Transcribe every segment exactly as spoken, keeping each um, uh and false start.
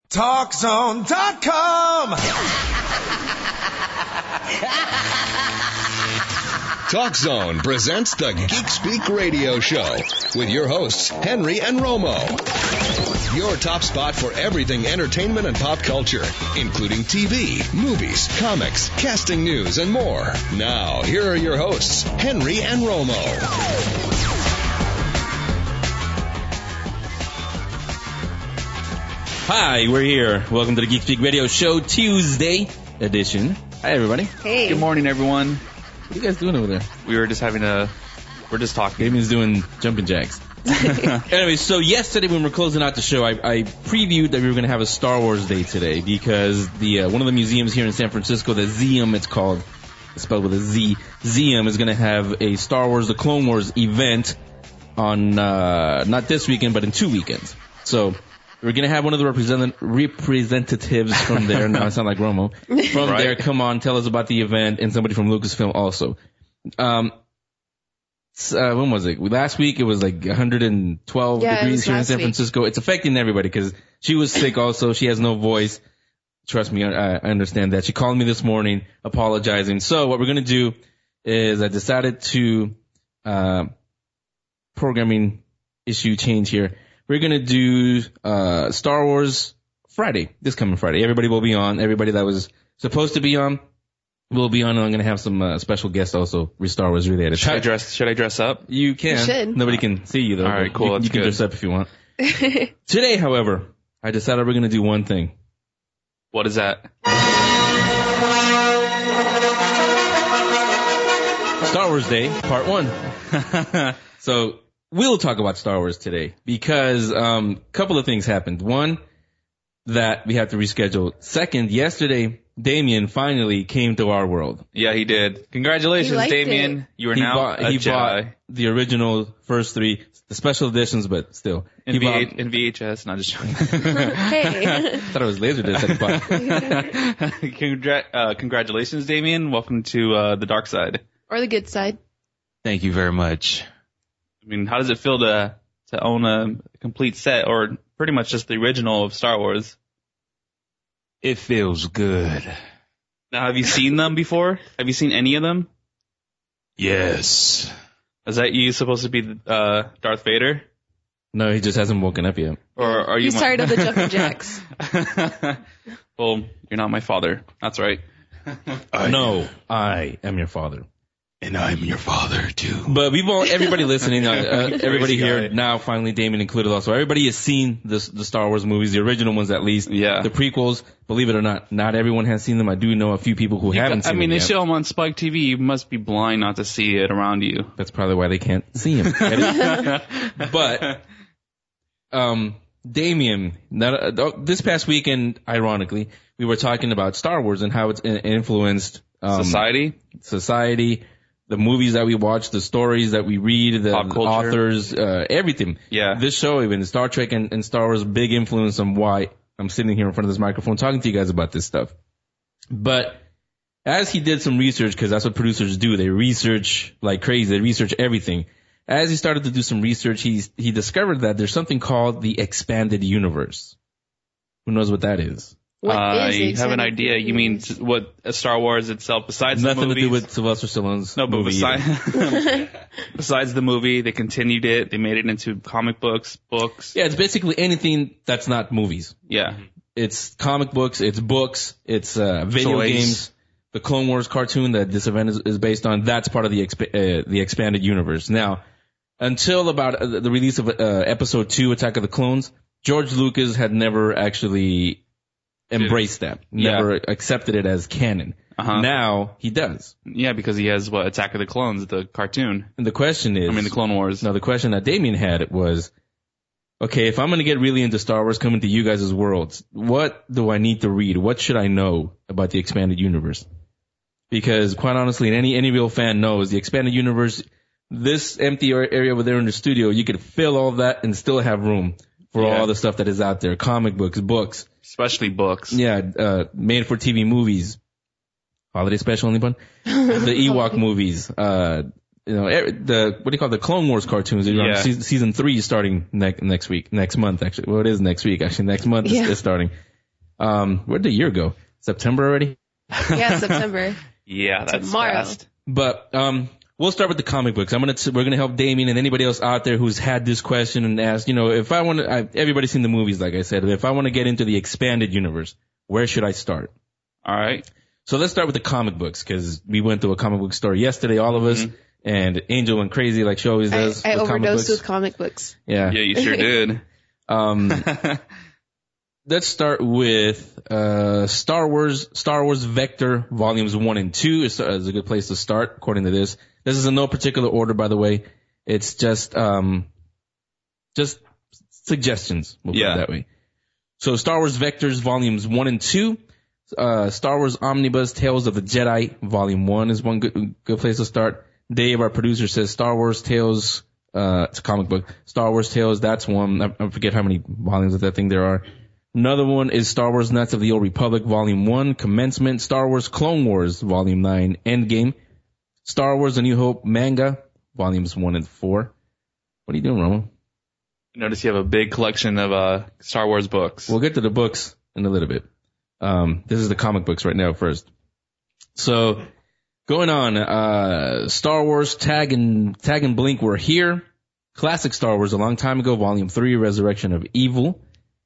Talk Zone dot com. Talk Zone presents the Geek Speak Radio Show with your hosts, Henry and Romo. Your top spot for everything entertainment and pop culture, including T V, movies, comics, casting news, and more. Now, here are your hosts, Henry and Romo. Hi, we're here. Welcome to the Geek Speak Radio Show Tuesday edition. Hi, everybody. Hey. Good morning, everyone. What are you guys doing over there? We were just having a, we're just talking. Damien's doing jumping jacks. Anyway, so yesterday when we were closing out the show, I, I previewed that we were going to have a Star Wars Day today because the uh, one of the museums here in San Francisco, the Zeum, it's called, it's spelled with a Z, Zeum is going to have a Star Wars, the Clone Wars event on, uh, not this weekend, but in two weekends. So we're going to have one of the represent- representatives from there, now I sound like Romo, from right. there come on, tell us about the event, and somebody from Lucasfilm also. Um, uh, when was it? Last week it was like one hundred twelve yeah, degrees here in San week. Francisco. It's affecting everybody because she was sick also. She has no voice. Trust me, I, I understand that. She called me this morning apologizing. So what we're going to do is I decided to, uh, programming issue change here. We're going to do uh Star Wars Friday, this coming Friday. Everybody will be on. Everybody that was supposed to be on will be on. And I'm going to have some uh, special guests also with Star Wars related. Should I dress, should I dress up? You can. You should. Nobody can see you, though. All right, cool. You, That's you can good. dress up if you want. Today, however, I decided we're going to do one thing. What is that? Star Wars Day, part one. So we'll talk about Star Wars today because um a couple of things happened. One, that we have to reschedule. Second, yesterday, Damien finally came to our world. Yeah, he did. Congratulations, He liked Damien. it. You are He now bought, a he Jedi. bought the original first three, the special editions, but still. In, he V- bought, in V H S, not just joking. Hey. I thought it was Laserdisc that he bought. Congra- uh, congratulations, Damien. Welcome to uh, the dark side. Or the good side. Thank you very much. I mean, how does it feel to to own a complete set, or pretty much just the original of Star Wars? It feels good. Now, have you seen them before? Have you seen any of them? Yes. Is that you supposed to be uh, Darth Vader? No, he just hasn't woken up yet. Or are you He's my- tired of the jumping jacks. Well, you're not my father. That's right. I No, I am your father. And I'm your father, too. But we've all, everybody listening, uh, uh, everybody Praise here God. now, finally, Damien included also. Everybody has seen the, the Star Wars movies, the original ones at least. Yeah. The prequels, believe it or not, not everyone has seen them. I do know a few people who haven't I seen mean, them they yet. show them on Spike T V. You must be blind not to see it around you. That's probably why they can't see him. But, um, Damien, not, uh, this past weekend, ironically, we were talking about Star Wars and how it's in- influenced um, Society? society, the movies that we watch, the stories that we read, the Pop culture. authors, uh, everything. Yeah. This show, even Star Trek and, and Star Wars, big influence on why I'm sitting here in front of this microphone talking to you guys about this stuff. But as he did some research, because that's what producers do, they research like crazy, they research everything. As he started to do some research, he's, he discovered that there's something called the expanded universe. Who knows what that is? What uh, is you have an extended idea. You mean universe? t- what uh, Star Wars itself, besides Nothing the movies? to do with Sylvester Stallone's No, but movie. besides, besides the movie, they continued it. They made it into comic books, books. Yeah, it's basically anything that's not movies. Yeah. It's comic books, it's books, it's uh, video Toys. games. The Clone Wars cartoon that this event is, is based on, that's part of the exp- uh, the expanded universe. Now, until about uh, the release of uh, Episode two, Attack of the Clones, George Lucas had never actually embraced that, Yeah. never accepted it as canon. Uh-huh. Now he does. Yeah, because he has, what, Attack of the Clones, the cartoon. And the question is, I mean, the Clone Wars. now the question that Damien had was, okay, if I'm going to get really into Star Wars coming to you guys' worlds, what do I need to read? What should I know about the expanded universe? Because quite honestly, any, any real fan knows the expanded universe, this empty area over there in the studio, you could fill all that and still have room for Yeah. all the stuff that is out there. Comic books, books, Especially books. yeah, uh, made for T V movies, holiday special, anyone? The Ewok movies, uh, you know, er- the, what do you call it, the Clone Wars cartoons. They're on Yeah. season, season three is starting next, next week, next month actually. Well, it is next week actually, next month is, Yeah. is starting. Um, where'd the year go? September already? Yeah, September. Yeah, that's Tomorrow. fast. But um, we'll start with the comic books. I'm gonna t- we're gonna help Damien and anybody else out there who's had this question and asked. You know, if I want to, everybody's seen the movies, like I said. If I want to get into the expanded universe, where should I start? All right. So let's start with the comic books because we went to a comic book store yesterday, all of us, Mhm. and Angel went crazy like she always I, does. I with comic overdosed books. with comic books. Yeah. Yeah, you sure did. Um, let's start with uh, Star Wars. Star Wars Vector Volumes One and Two is, is a good place to start, according to this. This is in no particular order, by the way. It's just um, just suggestions. We'll put Yeah. it that way. So Star Wars Vectors Volumes One and Two. Uh, Star Wars Omnibus Tales of the Jedi Volume One is one good good place to start. Dave, our producer, says Star Wars Tales. Uh, it's a comic book. Star Wars Tales. That's one. I, I forget how many volumes of that thing there are. Another one is Star Wars Knights of the Old Republic Volume One Commencement. Star Wars Clone Wars Volume Nine Endgame. Star Wars: A New Hope manga Volumes One and Four. What are you doing, Roman? Notice you have a big collection of uh Star Wars books. We'll get to the books in a little bit. Um, this is the comic books right now first. So, going on, uh, Star Wars Tag and, Tag and Blink were here. Classic Star Wars a long time ago, Volume three, Resurrection of Evil.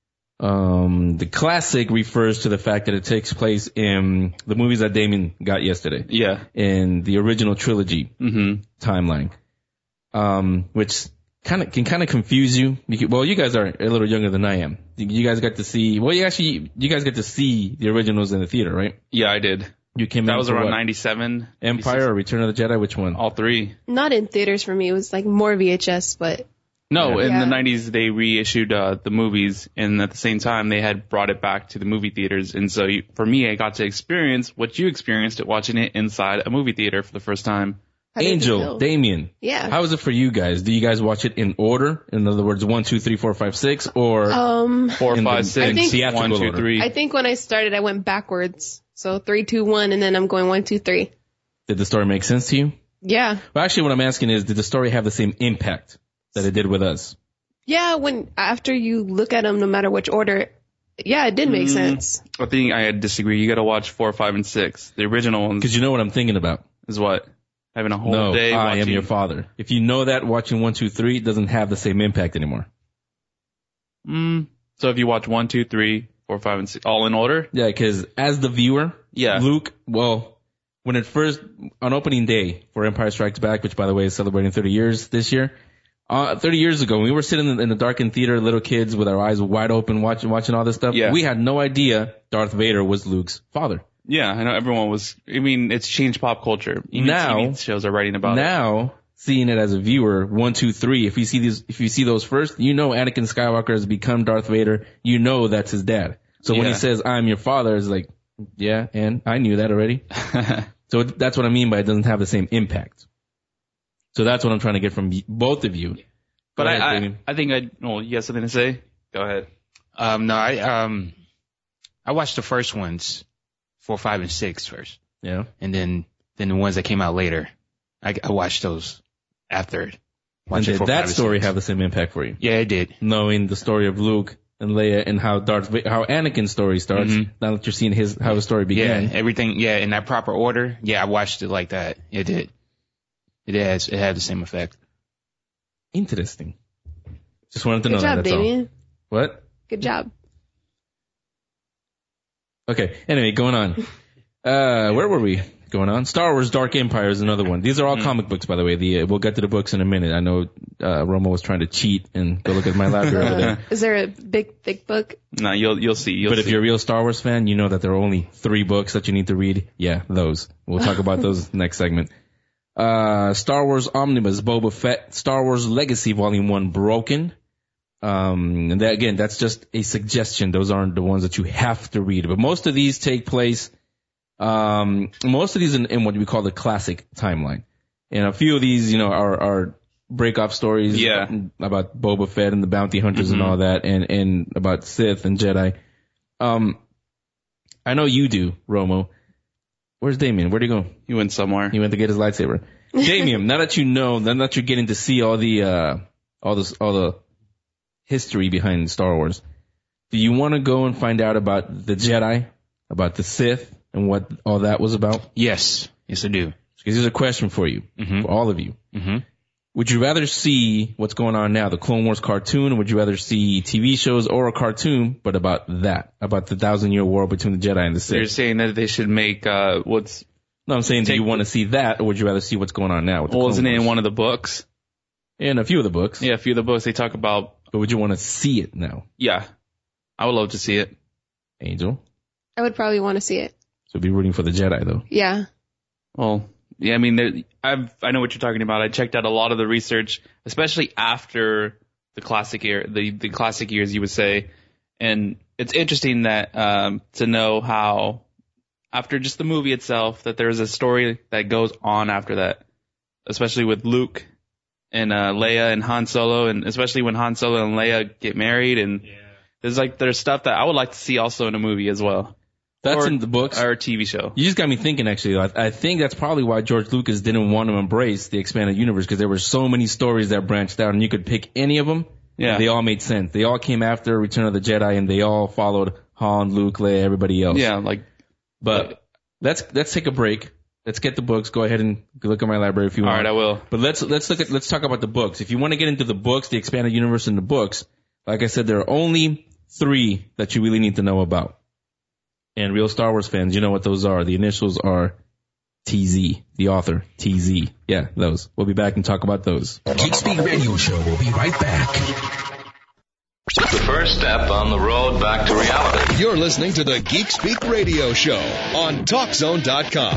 Um, the classic refers to the fact that it takes place in the movies that Damien got yesterday. Yeah. In the original trilogy Mm-hmm. timeline. Um, which kind of can kind of confuse you. You can- Well, you guys are a little younger than I am. You- You guys got to see. Well, you actually you guys get to see the originals in the theater, right? Yeah, I did. You came That in was for around what? ninety-seven. Empire or Return of the Jedi? Which one? All three. Not in theaters for me. It was like more V H S, but No, Yeah. in Yeah. the nineties they reissued uh, the movies, and at the same time they had brought it back to the movie theaters. And so you, for me, I got to experience what you experienced at watching it inside a movie theater for the first time. how did you Angel, feel? Damien. Yeah. How is it for you guys? Do you guys watch it in order? In other words, one, two, three, four, five, six, or Um, Four, In the- five, six, I think- theatrical one, two, order. three. I think when I started, I went backwards. So three, two, one, and then I'm going one, two, three. did the story make sense to you? Yeah. Well, actually, what I'm asking is, did the story have the same impact that it did with us? Yeah, when, after you look at them, no matter which order, yeah, it did make Mm. sense. I think I disagree. You got to watch four, five, and six. The original ones Because you know what I'm thinking about. is what having a whole No, day. I watching. am your father. If you know that, watching one, two, three doesn't have the same impact anymore. Mm. So if you watch one, two, three, four, five, and six, all in order. Yeah, because as the viewer, Yeah. Luke, well, when it first, on opening day for Empire Strikes Back, which by the way is celebrating thirty years this year, uh, thirty years ago, when we were sitting in, in the darkened theater, little kids with our eyes wide open watching, watching all this stuff, Yeah. we had no idea Darth Vader was Luke's father. Yeah, I know everyone was. I mean, it's changed pop culture. Even Now- T V shows are writing about it. Now, seeing it as a viewer, one, two, three, if you see these, if you see those first, you know Anakin Skywalker has become Darth Vader. You know that's his dad. So when he Yeah. says, I'm your father, it's like, yeah, and I knew that already. So that's what I mean by it doesn't have the same impact. So that's what I'm trying to get from y- both of you. But Go ahead, I, I, Damien. I think I. Well, you have something to say? Go ahead. Um, no, I um, I watched the first ones, four, five, and six first, Yeah. and then then the ones that came out later. I, I watched those after. And Watching did four, that five, and story six. have the same impact for you? Yeah, it did. Knowing the story of Luke and Leia and how Darth, Va- how Anakin's story starts. Mhm. Now that you're seeing his how his story began. Yeah, everything. Yeah, in that proper order. Yeah, I watched it like that. It did. It has. It had the same effect. Interesting. Just wanted to know Good that. job, That's all. Damien. What? Good job. Okay. Anyway, going on. Uh, where were we? Going on. Star Wars: Dark Empire is another one. These are all comic books, by the way. The uh, we'll get to the books in a minute. I know uh, Roma was trying to cheat and go look at my library over there. Uh, is there a big, thick book? No, you'll you'll see. You'll But if see. you're a real Star Wars fan, you know that there are only three books that you need to read. Yeah, those. We'll talk about those next segment. Uh, Star Wars Omnibus, Boba Fett, Star Wars Legacy Volume one, Broken. Um, and that, again, that's just a suggestion. Those aren't the ones that you have to read. But most of these take place, um, most of these in, in what we call the classic timeline. And a few of these, you know, are, are break-off stories Yeah. about Boba Fett and the bounty hunters and Mhm. all that, and, and about Sith and Jedi. Um, I know you do, Romo. Where's Damien? Where'd he go? You went somewhere. He went to get his lightsaber. Damien, now that you know, now that you're getting to see all the, uh, all this, all the history behind Star Wars, Do you want to go and find out about the Jedi, about the Sith, and what all that was about? Yes. Yes, I do. Because here's a question for you, Mm-hmm. for all of you. Mm-hmm. Would you rather see what's going on now, the Clone Wars cartoon, or would you rather see T V shows or a cartoon, but about that, about the thousand year war between the Jedi and the Sith? You're saying that they should make uh, what's No, I'm saying, do Take you the- want to see that, or would you rather see what's going on now with the well, Clone isn't it in Wars? one of the books? In a few of the books. Yeah, a few of the books they talk about. But would you want to see it now, Yeah, I would love to see it. Angel? I would probably want to see it. So be rooting for the Jedi, though. Yeah. Well, yeah, I mean, there, I've I know what you're talking about. I checked out a lot of the research, especially after the classic era, the the classic years, you would say, and it's interesting that um, to know how after just the movie itself that there's a story that goes on after that, especially with Luke and uh, Leia and Han Solo, and especially when Han Solo and Leia get married, and there's like there's stuff that I would like to see also in a movie as well. That's Or- in the books. Or a T V show. You just got me thinking, actually. I, I think that's probably why George Lucas didn't want to embrace the expanded universe, because there were so many stories that branched out, and you could pick any of them. Yeah. They all made sense. They all came after Return of the Jedi, and they all followed Han, Luke, Leia, everybody else. Yeah, like But let's let's take a break. Let's get the books. Go ahead and look at my library if you all want. right, I will. But let's let's look at let's talk about the books. If you want to get into the books, the expanded universe in the books, like I said, there are only three that you really need to know about. And real Star Wars fans, you know what those are. The initials are T Z, the author, T Z. Yeah, those. We'll be back and talk about those. Geek Speak Radio Show will be right back. The first step on the road back to reality. You're listening to the Geek Speak Radio Show on Talk Zone dot com.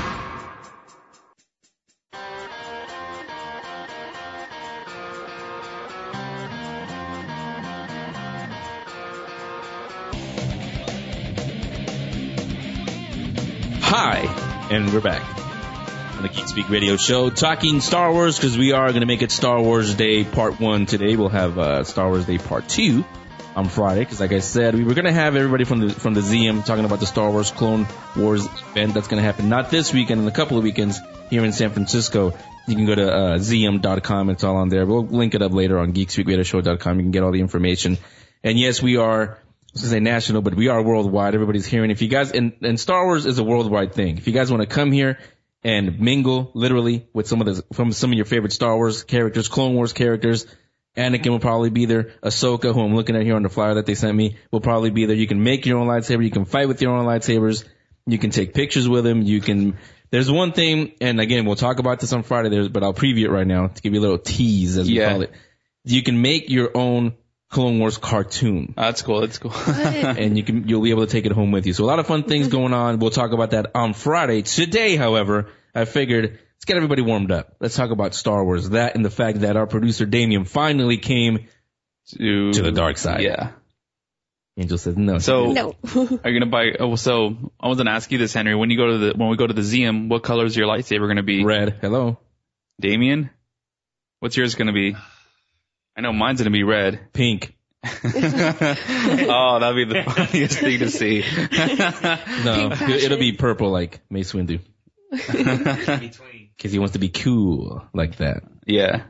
Hi, and we're back on the Geek Speak Radio Show, talking Star Wars, because we are going to make it Star Wars Day Part One today. We'll have uh, Star Wars Day Part Two on Friday, because like I said, we were going to have everybody from the from the Z M talking about the Star Wars Clone Wars event that's going to happen not this weekend, in a couple of weekends here in San Francisco. You can go to uh, Z M dot com. It's all on there. We'll link it up later on Geek Speak Radio Show dot com. You can get all the information. And yes, we are, I was going to say national, but we are worldwide. Everybody's hearing. If you guys, and, and Star Wars is a worldwide thing. If you guys want to come here and mingle literally with some of the, from some of your favorite Star Wars characters, Clone Wars characters, Anakin will probably be there. Ahsoka, who I'm looking at here on the flyer that they sent me, will probably be there. You can make your own lightsaber. You can fight with your own lightsabers. You can take pictures with them. You can, there's one thing, and again, we'll talk about this on Friday, there's, but I'll preview it right now to give you a little tease, as we Yeah. call it. You can make your own Clone Wars cartoon. Oh, that's cool. That's cool. And you can, you'll be able to take it home with you. So a lot of fun things going on. We'll talk about that on Friday. Today, however, I figured, let's get everybody warmed up. Let's talk about Star Wars. That and the fact that our producer Damien finally came to, to the dark side. Yeah. Angel says no. So, No. are you gonna buy? Oh, so I was gonna ask you this, Henry. When you go to the when we go to the Z M, what color is your lightsaber gonna be? Red. Hello. Damien, what's yours gonna be? I know mine's gonna be red. Pink. Oh, that'd be the funniest thing to see. No, Pink it'll, it'll be purple like Mace Windu. Because he wants to be cool like that. Yeah.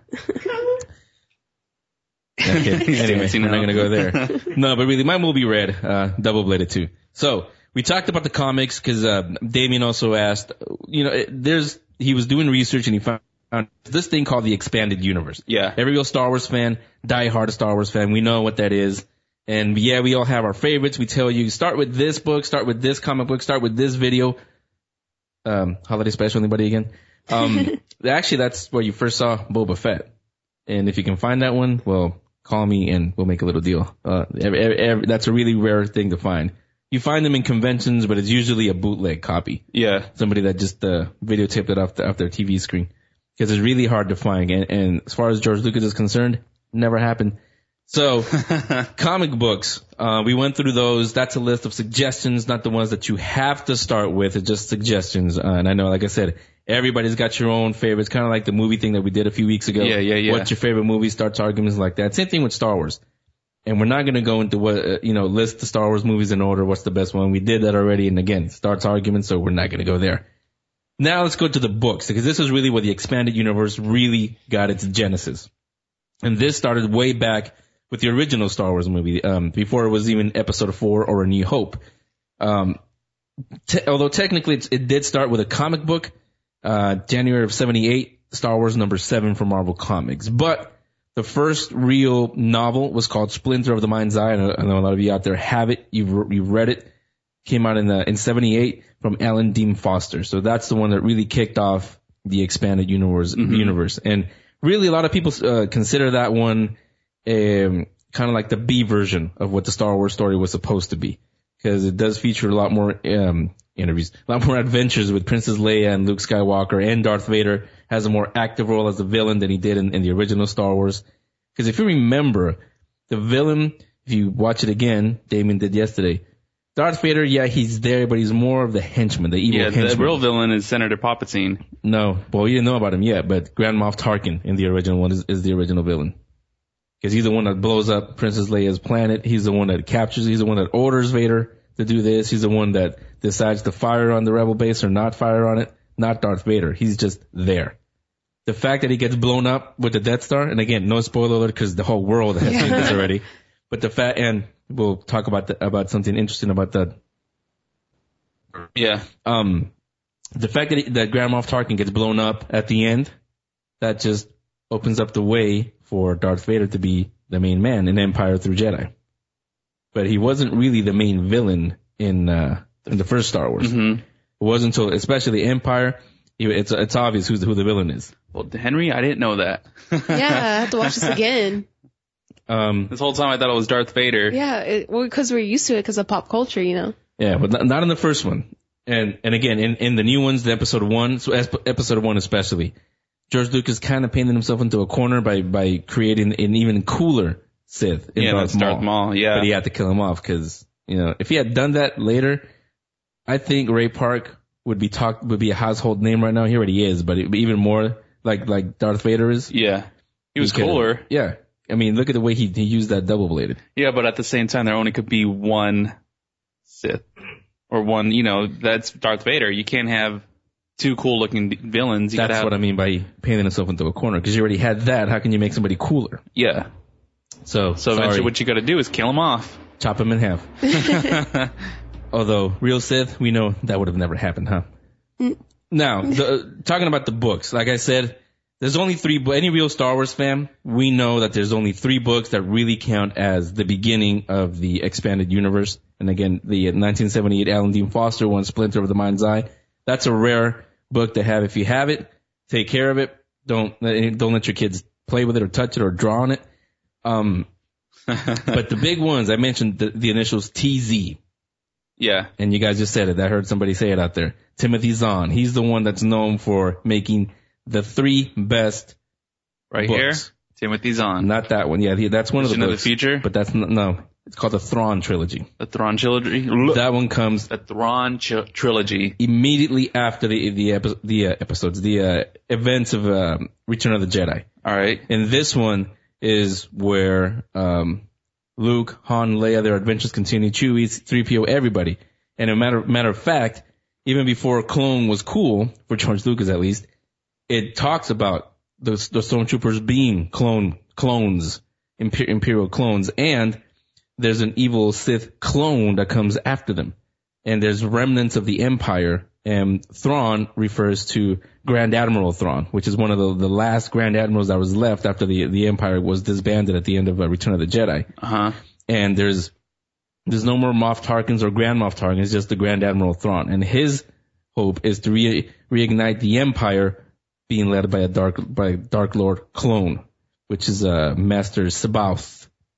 Okay. Anyway, dancing we're not now. gonna go there. No, but really, mine will be red, uh, double bladed too. So we talked about the comics because uh, Damien also asked. You know, it, there's he was doing research and he found this thing called the expanded universe. Yeah. Every real Star Wars fan, die-hard Star Wars fan, we know what that is. And yeah, we all have our favorites. We tell you, start with this book, start with this comic book, start with this video. Um, holiday special, anybody again? Um, actually, that's where you first saw Boba Fett. And if you can find that one, well, call me and we'll make a little deal. Uh, every, every, every, that's a really rare thing to find. You find them in conventions, but it's usually a bootleg copy. Yeah. Somebody that just uh, videotaped it off, the, off their T V screen. Because it's really hard to find. And, and as far as George Lucas is concerned, never happened. So, comic books, uh, we went through those. That's a list of suggestions, not the ones that you have to start with. It's just suggestions. Uh, and I know, like I said, everybody's got your own favorites, kind of like the movie thing that we did a few weeks ago. Yeah, yeah, yeah. What's your favorite movie? Starts arguments like that. Same thing with Star Wars. And we're not going to go into what, uh, you know, list the Star Wars movies in order. What's the best one? We did that already. And again, starts arguments, so we're not going to go there. Now let's go to the books, because this is really where the expanded universe really got its genesis. And this started way back with the original Star Wars movie, um, before it was even Episode Four or A New Hope. Um, te- although technically it's, it did start with a comic book, uh, January of seventy-eight, Star Wars number seven from Marvel Comics. But the first real novel was called Splinter of the Mind's Eye. I know, I know a lot of you out there have it. You've, you've read it. Came out in the, in seventy-eight from Alan Dean Foster. So that's the one that really kicked off the expanded universe, mm-hmm. universe. And really a lot of people, uh, consider that one, um, kind of like the B version of what the Star Wars story was supposed to be. Cause it does feature a lot more, um, interviews, a lot more adventures with Princess Leia and Luke Skywalker, and Darth Vader has a more active role as a villain than he did in, in the original Star Wars. Cause if you remember, the villain, if you watch it again, Damien did yesterday, Darth Vader, yeah, he's there, but he's more of the henchman, the evil yeah, henchman. Yeah, the real villain is Senator Palpatine. No, well, you didn't know about him yet, but Grand Moff Tarkin in the original one is, is the original villain. Because he's the one that blows up Princess Leia's planet. He's the one that captures, he's the one that orders Vader to do this. He's the one that decides to fire on the rebel base or not fire on it. Not Darth Vader. He's just there. The fact that he gets blown up with the Death Star, and again, no spoiler alert because the whole world has seen this already. But the fact, and we'll talk about the, about something interesting about that. Yeah. Um, the fact that, he, that Grand Moff Tarkin gets blown up at the end, that just opens up the way for Darth Vader to be the main man in Empire through Jedi. But he wasn't really the main villain in uh, in the first Star Wars. Mm-hmm. It wasn't until, especially Empire, he, it's it's obvious who's the, who the villain is. Well, Henry, I didn't know that. Yeah, I have to watch this again. Um, this whole time I thought it was Darth Vader. Yeah, it, well, because we're used to it because of pop culture, you know. Yeah, but not, not in the first one. And and again, in, in the new ones, the episode one, so episode one especially, George Lucas kind of painted himself into a corner by by creating an even cooler Sith in yeah, Darth that's Darth Maul. Maul. Yeah, but he had to kill him off because, you know, if he had done that later, I think Ray Park would be talk would be a household name right now. He already is, but, it, but even more like like Darth Vader is. Yeah, he was he cooler. Yeah, I mean, look at the way he he used that double bladed. Yeah, but at the same time, there only could be one Sith or one. You know, that's Darth Vader. You can't have two cool looking villains. You That's have, what I mean by painting himself into a corner, because you already had that. How can you make somebody cooler? Yeah. So, so sorry. eventually what you got to do is kill him off. Chop him in half. Although, real Sith, we know that would have never happened, huh? Mm. Now, the, talking about the books, like I said, there's only three, any real Star Wars fan, we know that there's only three books that really count as the beginning of the expanded universe. And again, the nineteen seventy-eight Alan Dean Foster one, Splinter of the Mind's Eye. That's a rare book to have. If you have it, take care of it. Don't, don't let your kids play with it or touch it or draw on it. Um, but the big ones, I mentioned the, the initials T Z. Yeah. And you guys just said it. I heard somebody say it out there. Timothy Zahn. He's the one that's known for making the three best right books. Here. Timothy Zahn. Not that one. Yeah, that's one Vision of the books. books. Of the future? But that's not, no. It's called the Thrawn trilogy. The Thrawn trilogy. That one comes. The Thrawn ch- trilogy. Immediately after the the, epi- the uh, episodes, the uh, events of uh, Return of the Jedi. All right. And this one is where um, Luke, Han, Leia, their adventures continue. Chewie, three P O, everybody. And a matter matter of fact, even before Clone was cool for George Lucas, at least, it talks about the the stormtroopers being clone clones, imper- imperial clones, and there's an evil Sith clone that comes after them. And there's remnants of the Empire, and Thrawn refers to Grand Admiral Thrawn, which is one of the, the last Grand Admirals that was left after the, the Empire was disbanded at the end of uh, Return of the Jedi. Uh-huh. And there's, there's no more Moff Tarkins or Grand Moff Tarkins, it's just the Grand Admiral Thrawn. And his hope is to re- reignite the Empire being led by a Dark, by a Dark Lord clone, which is, uh, Master Sabaoth.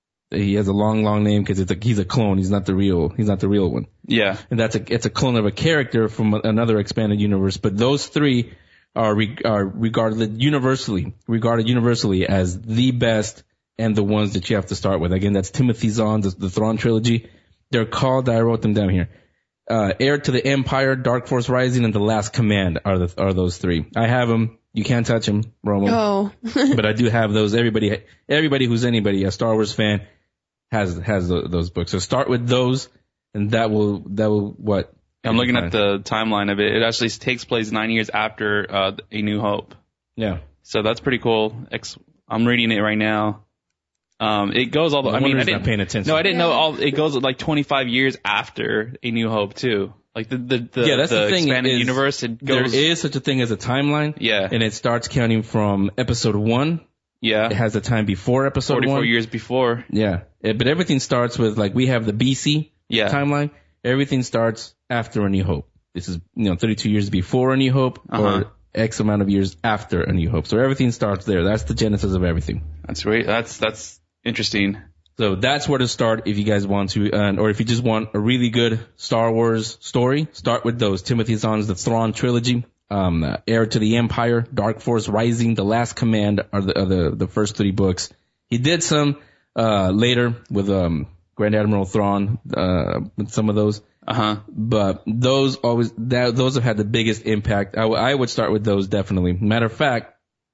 He has a long, long name because it's a, he's a clone. He's not the real, he's not the real one. Yeah. And that's a, it's a clone of a character from another expanded universe. But those three are, re, are regarded universally, regarded universally as the best and the ones that you have to start with. Again, that's Timothy Zahn, the, the Thrawn trilogy. They're called, I wrote them down here. Uh, Heir to the Empire, Dark Force Rising, and The Last Command are the, are those three. I have them. You can't touch them, Romo. Oh. But I do have those. Everybody, everybody who's anybody, a Star Wars fan, has has the, those books. So start with those, and that will that will what? I'm looking at the timeline of it. It actually takes place nine years after uh, A New Hope. Yeah. So that's pretty cool. Ex- I'm reading it right now. Um, it goes all the. No I mean, wonder I he's not didn't paying attention. No, I didn't Yeah. know all. It goes like twenty-five years after A New Hope too. Like the the the, Yeah, that's the thing expanded is universe. It There goes. is such a thing as a timeline. Yeah. And it starts counting from episode one. yeah. It has the time before episode forty-four one. years before. Yeah. It- but everything starts with, like, we have the B C Yeah. timeline. Everything starts after A New Hope. This is, you know, thirty-two years before A New Hope Uh-huh. or X amount of years after A New Hope. So everything starts there. That's the genesis of everything. That's right. That's that's interesting. So that's where to start if you guys want to, uh, or if you just want a really good Star Wars story, start with those. Timothy Zahn's The Thrawn Trilogy, um, uh, Heir to the Empire, Dark Force Rising, The Last Command are the, are the, the first three books. He did some, uh, later with, um, Grand Admiral Thrawn, uh, with some of those. Uh huh. But those always, that, those have had the biggest impact. I, w- I would start with those definitely. Matter of fact,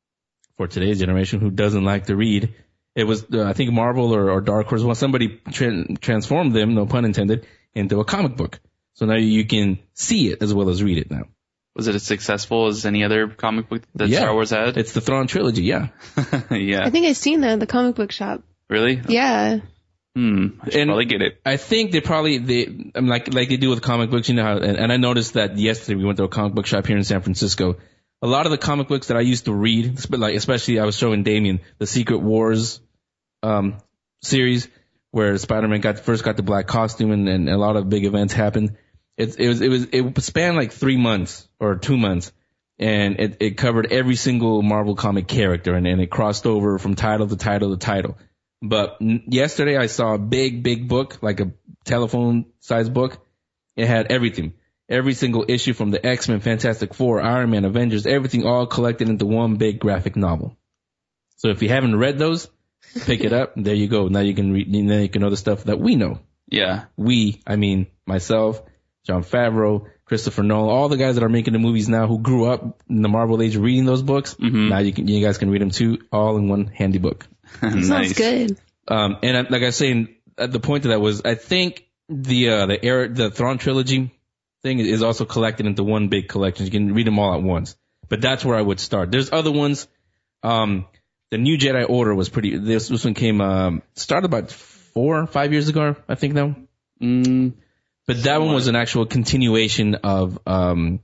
for today's generation who doesn't like to read, it was, uh, I think Marvel or, or Dark Horse, well, somebody tra- transformed them, no pun intended, into a comic book. So now you can see it as well as read it now. Was it as successful as any other comic book that Yeah. Star Wars had? It's the Thrawn trilogy, yeah. yeah. I think I've seen that at the comic book shop. Really? Yeah. Hmm. I should And- probably get it. I think they probably, they, I mean, like, like they do with comic books, you know how, and, and I noticed that yesterday we went to a comic book shop here in San Francisco. A lot of the comic books that I used to read, like, especially I was showing Damien the Secret Wars, um, series where Spider-Man got, first got the black costume and, and a lot of big events happened. It, it was, it was, it spanned like three months or two months and it, it covered every single Marvel comic character and, and it crossed over from title to title to title. But n- yesterday I saw a big, big book, like a telephone sized book. It had everything. Every single issue from the X-Men, Fantastic Four, Iron Man, Avengers, everything all collected into one big graphic novel. So if you haven't read those, pick it up. There you go. Now you can read, now you can know the stuff that we know. Yeah. We, I mean, myself, Jon Favreau, Christopher Nolan, all the guys that are making the movies now who grew up in the Marvel age reading those books. Mhm. Now you can, you guys can read them too, all in one handy book. nice. Sounds good. Um, and I, like I was saying, at the point of that was, I think the, uh, the air, the Thrawn trilogy thing is also collected into one big collection. You can read them all at once. But that's where I would start. There's other ones. Um, the New Jedi Order was pretty, this, this one came, um, started about four, five years ago, I think now. Mm, But that one was an actual continuation of, um,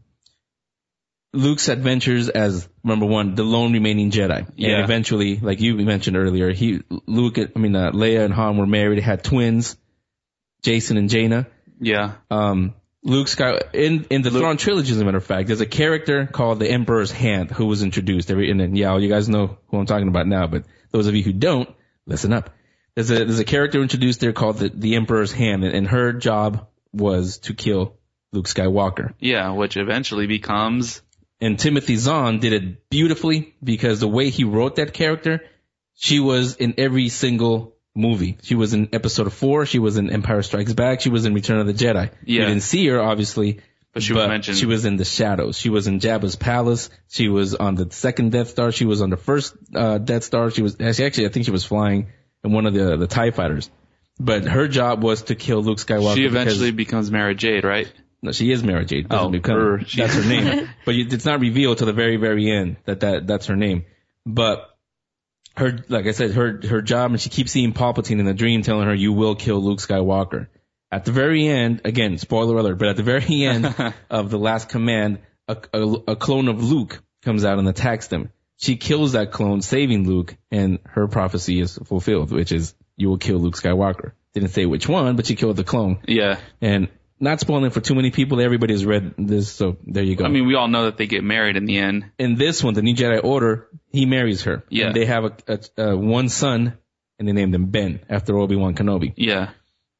Luke's adventures as, number one, the lone remaining Jedi. Yeah. And eventually, like you mentioned earlier, he, Luke, I mean, uh, Leia and Han were married, had twins, Jason and Jaina. yeah. Um, Luke Sky, in, in the Thrawn trilogy, as a matter of fact, there's a character called the Emperor's Hand who was introduced. Every, and then, yeah, you guys know who I'm talking about now, but those of you who don't, listen up. There's a, there's a character introduced there called the, the Emperor's Hand, and, and her job was to kill Luke Skywalker. Yeah. Which eventually becomes. And Timothy Zahn did it beautifully because the way he wrote that character, she was in every single movie. She was in episode four. She was in Empire Strikes Back. She was in Return of the Jedi. Yeah. We didn't see her, obviously. But she was mentioned. She was in the shadows. She was in Jabba's palace. She was on the second Death Star. She was on the first uh, Death Star. She was actually, actually, I think she was flying in one of the the TIE fighters. But her job was to kill Luke Skywalker. She eventually because, becomes Mara Jade, right? no, she is Mara Jade. Doesn't Oh, become her- she- that's her name. But you, it's not revealed till the very very end that that that's her name. But her, like I said, her her job, and she keeps seeing Palpatine in the dream, telling her, "You will kill Luke Skywalker." At the very end, again, spoiler alert, but at the very end of The Last Command, a, a, a clone of Luke comes out and attacks them. She kills that clone, saving Luke, and her prophecy is fulfilled, which is, you will kill Luke Skywalker. Didn't say which one, but she killed the clone. Yeah. And not spoiling for too many people, everybody has read this, so there you go. I mean, we all know that they get married in the end. In this one, the New Jedi Order, he marries her. Yeah. And they have a, a, a one son, and they named him Ben, after Obi-Wan Kenobi. Yeah.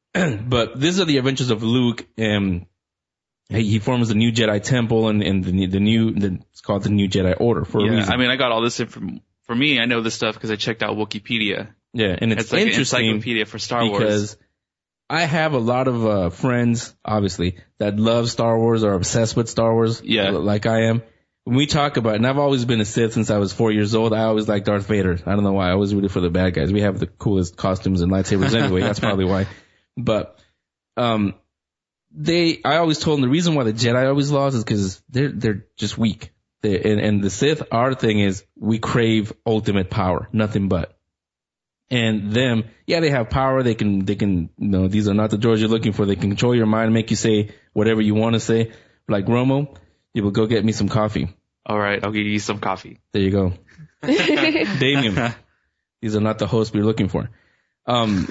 But these are the adventures of Luke, and he, he forms the new Jedi Temple, and, and the, the new, the, it's called the New Jedi Order for a Yeah. reason. I mean, I got all this from, for me, I know this stuff because I checked out Wikipedia. yeah, and it's, It's like an interesting encyclopedia for Star Wars. because I have a lot of uh, friends, obviously, that love Star Wars or are obsessed with Star Wars, Yeah. like I am. When we talk about it, and I've always been a Sith since I was four years old, I always liked Darth Vader. I don't know why. I always rooted for the bad guys. We have the coolest costumes and lightsabers anyway. That's probably why. But um, they, I always told them the reason why the Jedi always lost is because they're they're just weak. They, and, and the Sith, our thing is we crave ultimate power, nothing but. And them, yeah, they have power. They can, they can, you know, these are not the droids you're looking for. They can control your mind, make you say whatever you want to say. Like Romo, you will go get me some coffee. All right, I'll give you some coffee. There you go. Damien, these are not the hosts we're looking for. Um,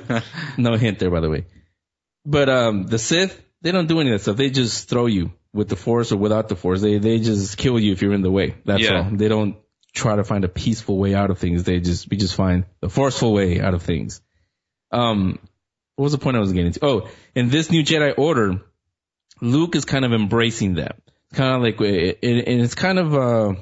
no hint there, by the way. But um, the Sith, they don't do any of that stuff. They just throw you with the Force or without the Force. They they just kill you if you're in the way. That's Yeah. all. They don't try to find a peaceful way out of things. They just we just find the forceful way out of things. Um, what was the point I was getting to? Oh, in this new Jedi Order, Luke is kind of embracing that. Kind of like, it, it, and it's kind of a,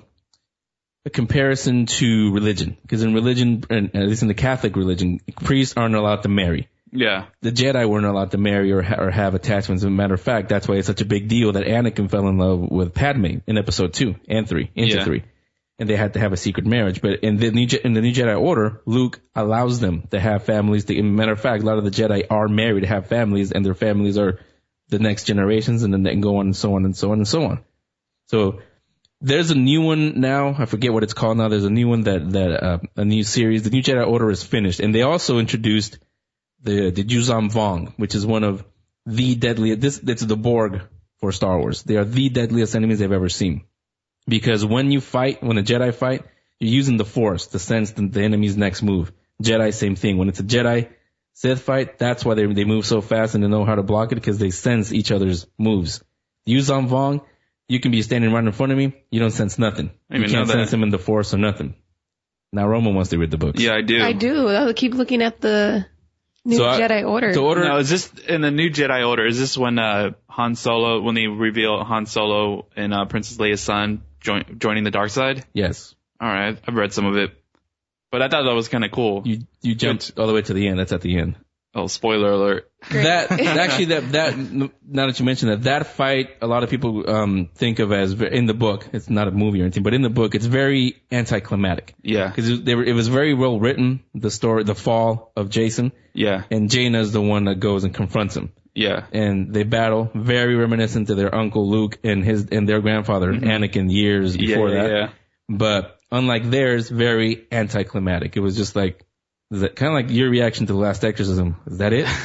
a comparison to religion. Because in religion, and at least in the Catholic religion, priests aren't allowed to marry. Yeah. The Jedi weren't allowed to marry or, ha- or have attachments. As a matter of fact, that's why it's such a big deal that Anakin fell in love with Padme in episode two and three, into Yeah. three. And they had to have a secret marriage. But in the new, Je- in the new Jedi Order, Luke allows them to have families. To, as a matter of fact, a lot of the Jedi are married, have families, and their families are the next generations, and then they can go on and so on and so on and so on. So there's a new one now. I forget what it's called now. There's a new one that, that, uh, a new series. The new Jedi Order is finished. And they also introduced the, the Yuzhan Vong, which is one of the deadliest, this, it's the Borg for Star Wars. They are the deadliest enemies I've ever seen. Because when you fight, when a Jedi fight, you're using the Force to sense the, the enemy's next move. Jedi, same thing. When it's a Jedi Sith fight, that's why they, they move so fast and they know how to block it, because they sense each other's moves. Yuzhan Vong, you can be standing right in front of me, you don't sense nothing. I You even know can't that. sense him in the Force or nothing. Now Roman wants to read the books. Yeah, I do. I do. I'll keep looking at the new So I- Jedi Order. The order, Now, is this in the new Jedi Order? Is this when uh, Han Solo, when they reveal Han Solo and uh, Princess Leia's son join, joining the dark side? yes. All right, I've read some of it, but I thought that was kind of cool. You, you jumped all the way to the end. That's at the end. Oh, spoiler alert! That actually, that that now that you mention that, that fight, a lot of people um think of as ve- in the book. It's not a movie or anything, but in the book, it's very anticlimactic Yeah, because it, they were- it was very well written. The story, the fall of Jason, yeah, and Jaina's the one that goes and confronts him, yeah, and they battle. Very reminiscent to their uncle Luke and his and their grandfather Anakin years yeah, before yeah, that. yeah. But unlike theirs, very anticlimactic. It was just like. Is that kind of like your reaction to The Last Exorcism? Is that it?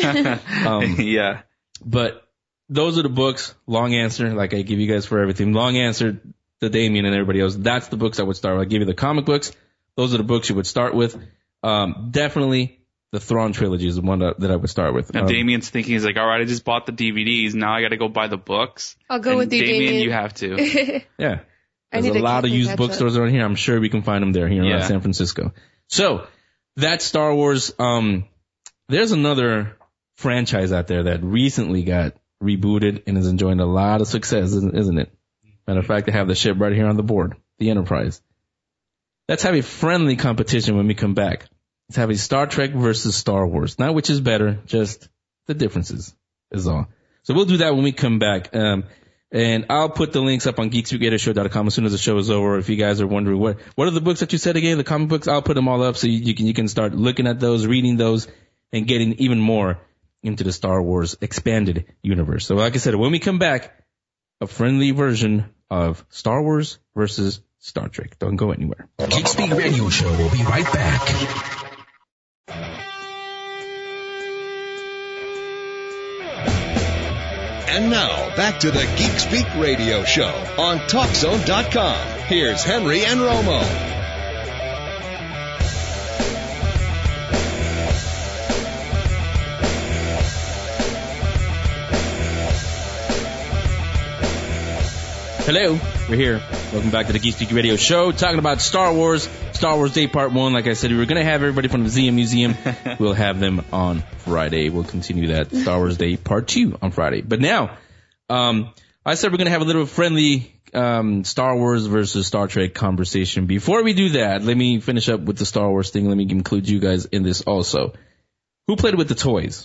um, yeah. But those are the books. Long answer, like I give you guys for everything. Long answer to Damien and everybody else. That's the books I would start with. I give you the comic books. Those are the books you would start with. Um, definitely the Thrawn trilogy is the one that, that I would start with. Now Um, Damien's thinking, he's like, all right, I just bought the D V Ds. Now I got to go buy the books. I'll go And with you, Damien, Damien. you have to. yeah. I There's need a to lot of keep used catch bookstores around here. I'm sure we can find them there here Yeah. in San Francisco. So that's Star Wars. Um, there's another franchise out there that recently got rebooted and is enjoying a lot of success, isn't, isn't it? Matter of fact, I have the ship right here on the board, the Enterprise. Let's have a friendly competition when we come back. Let's have a Star Trek versus Star Wars. Not which is better, just the differences is all. So we'll do that when we come back. Um, and I'll put the links up on geek speak radio show dot com as soon as the show is over. If you guys are wondering what, what are the books that you said again, the comic books, I'll put them all up so you, you can, you can start looking at those, reading those, and getting even more into the Star Wars expanded universe. So like I said, when we come back, a friendly version of Star Wars versus Star Trek. Don't go anywhere. Geek Speak Radio Show will be right back. And now, back to the Geek Speak Radio Show on Talk Zone dot com. Here's Henry and Romo. Hello, we're here. Welcome back to the Geek Speak Radio Show, talking about Star Wars, Star Wars Day Part one. Like I said, we were going to have everybody from the Z M Museum. We'll have them on Friday. We'll continue that Star Wars Day Part two on Friday. But now, um, I said we're going to have a little friendly um, Star Wars versus Star Trek conversation. Before we do that, let me finish up with the Star Wars thing. Let me include you guys in this also. Who played with the toys?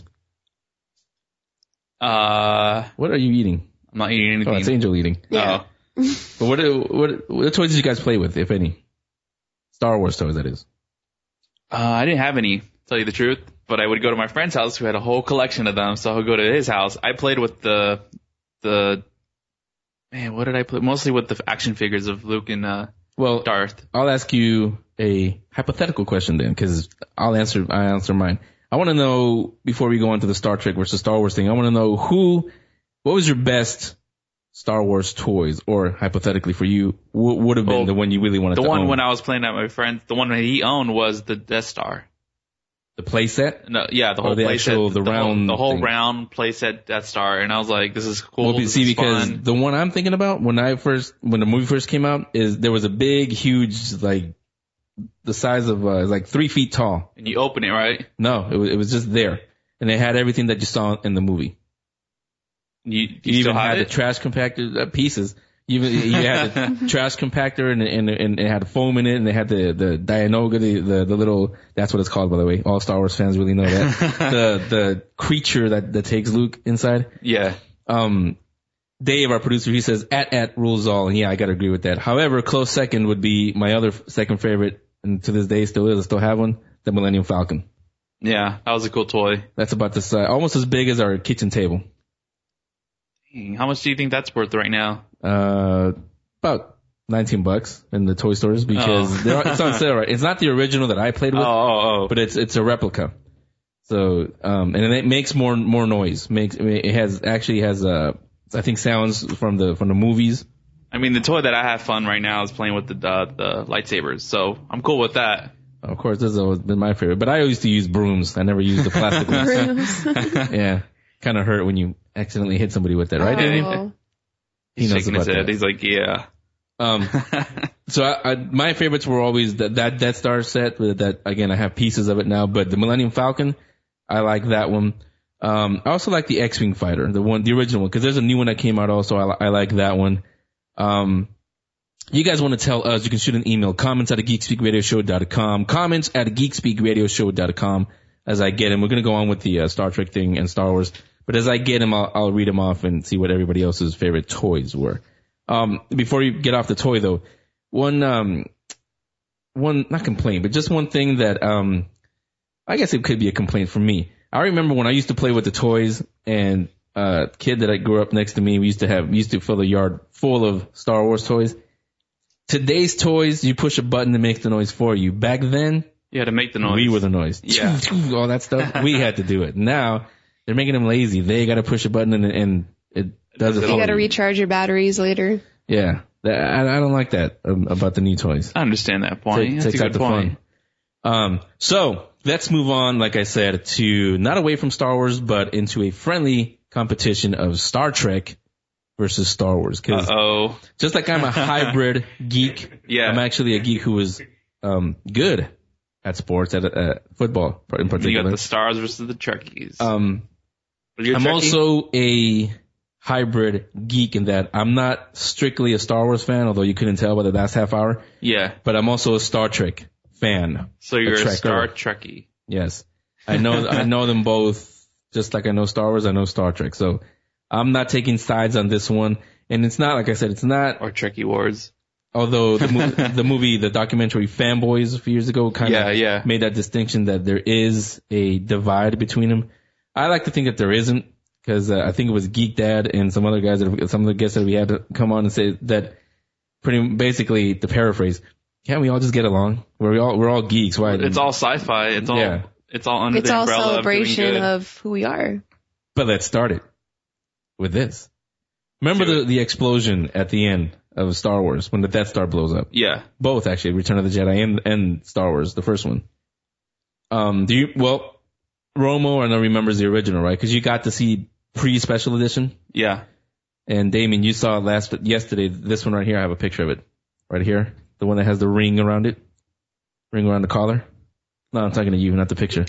Uh, What are you eating? I'm not eating anything. Oh, it's Angel eating. Oh. But what, what, what toys did you guys play with, if any? Star Wars toys, that is. Uh, I didn't have any, to tell you the truth, but I would go to my friend's house who had a whole collection of them, so I would go to his house. I played with the, the, man, what did I play? Mostly with the action figures of Luke and, uh, Well, Darth. I'll ask you a hypothetical question then, because I'll answer, I answer mine. I want to know, before we go into the Star Trek versus Star Wars thing, I want to know who, what was your best Star Wars toys, or hypothetically for you, what would have been Well, the one you really wanted The to one own? when I was playing at my friend's, the one that he owned was the Death Star. The playset? No, yeah, the Or whole the playset, actual- the whole, round the whole thing? round playset Death Star, and I was like, this is cool. Well, be- this see, is because fun. the one I'm thinking about when I first, when the movie first came out, is there was a big, huge, like, the size of, uh, like three feet tall. And you open it, right? No, it was, it was just there. And it had everything that you saw in the movie. You, you, You still even have had it? the trash compactor uh, pieces. You even you had the trash compactor and, and and it had foam in it, and they had the the Dianoga, the, the the little, that's what it's called, by the way. All Star Wars fans really know that. the the creature that that takes Luke inside. Yeah. Um, Dave, our producer, he says at at rules all, and yeah, I gotta agree with that. However, close second would be my other f- second favorite, and to this day still is. I still have one. The Millennium Falcon. Yeah, that was a cool toy. That's about the size, almost as big as our kitchen table. Dang, how much do you think that's worth right now? Uh, about nineteen bucks in the toy stores, because Oh. they're, it's on sale, right? It's not the original that I played Oh, with, oh, oh. but it's it's a replica. So, um, and it makes more more noise. Makes it has actually has uh, I think sounds from the from the movies. I mean, the toy that I have fun right now is playing with the uh, the lightsabers, so I'm cool with that. Of course, this has always been my favorite. But I used to use brooms. I never used the plastic ones. Yeah, kind of hurt when you accidentally hit somebody with that, right? Danny? Oh. He He's knows shaking his about head. that. He's like, yeah. Um, so I, I, my favorites were always that, that Death Star set. With that, again, I have pieces of it now. But the Millennium Falcon, I like that one. Um, I also like the X-Wing fighter, the one, the original one, because there's a new one that came out also. I, li- I like that one. Um, you guys want to tell us? You can shoot an email, comments at geekspeakradioshow dot com, comments at geekspeakradioshow dot com. As I get them, we're gonna go on with the uh, Star Trek thing and Star Wars. But as I get them, I'll, I'll read them off and see what everybody else's favorite toys were. Um, before you get off the toy though, one, um, one, not complaint, but just one thing that, um, I guess it could be a complaint for me. I remember when I used to play with the toys, and a uh, kid that I grew up next to me, we used to have, we used to fill the yard full of Star Wars toys. Today's toys, you push a button to make the noise for you. Back then, You had to make the noise. we were the noise. Yeah. All that stuff. We had to do it. Now, they're making them lazy. They gotta push a button and, and it does it You for gotta you. recharge your batteries later. Yeah. That, I, I don't like that um, about the new toys. I understand that point. Take- That's takes a out good the point. fun. Um, so let's move on, like I said, to not away from Star Wars, but into a friendly competition of Star Trek versus Star Wars. Cause Uh-oh. just like I'm a hybrid geek, Yeah. I'm actually a geek who is, um, good at sports, at, at football in You particular. got the stars versus the Trekkies. Um, Are you a I'm Trekkie? also a hybrid geek in that I'm not strictly a Star Wars fan, although you couldn't tell by the last half hour, Yeah. but I'm also a Star Trek fan. So you're a, Trekker. Star Trekkie. Yes. I know, I know them both, just like I know Star Wars, I know Star Trek. So I'm not taking sides on this one. And it's not, like I said, it's not, Or Trekkie Wars. although the, mo- the movie, the documentary Fanboys a few years ago kind Yeah, of yeah. made that distinction that there is a divide between them. I like to think that there isn't, because uh, I think it was Geek Dad and some other guys, that some of the guests that we had to come on and say that pretty basically, to paraphrase, can't we all just get along? We're all, we're all geeks. Why? It's all sci-fi. It's all, Yeah. it's all under It's the all umbrella celebration of doing good. of who we are. But let's start it with this. Remember the, the explosion at the end of Star Wars when the Death Star blows up? Yeah. Both actually, Return of the Jedi and, and Star Wars, the first one. Um, do you, well, Romo, I know remembers the original, right? Cause you got to see pre-special edition. Yeah. And Damien, you saw it last, yesterday, this one right here, I have a picture of it. Right here. The one that has the ring around it. Ring around the collar. No, I'm talking to you, not the picture.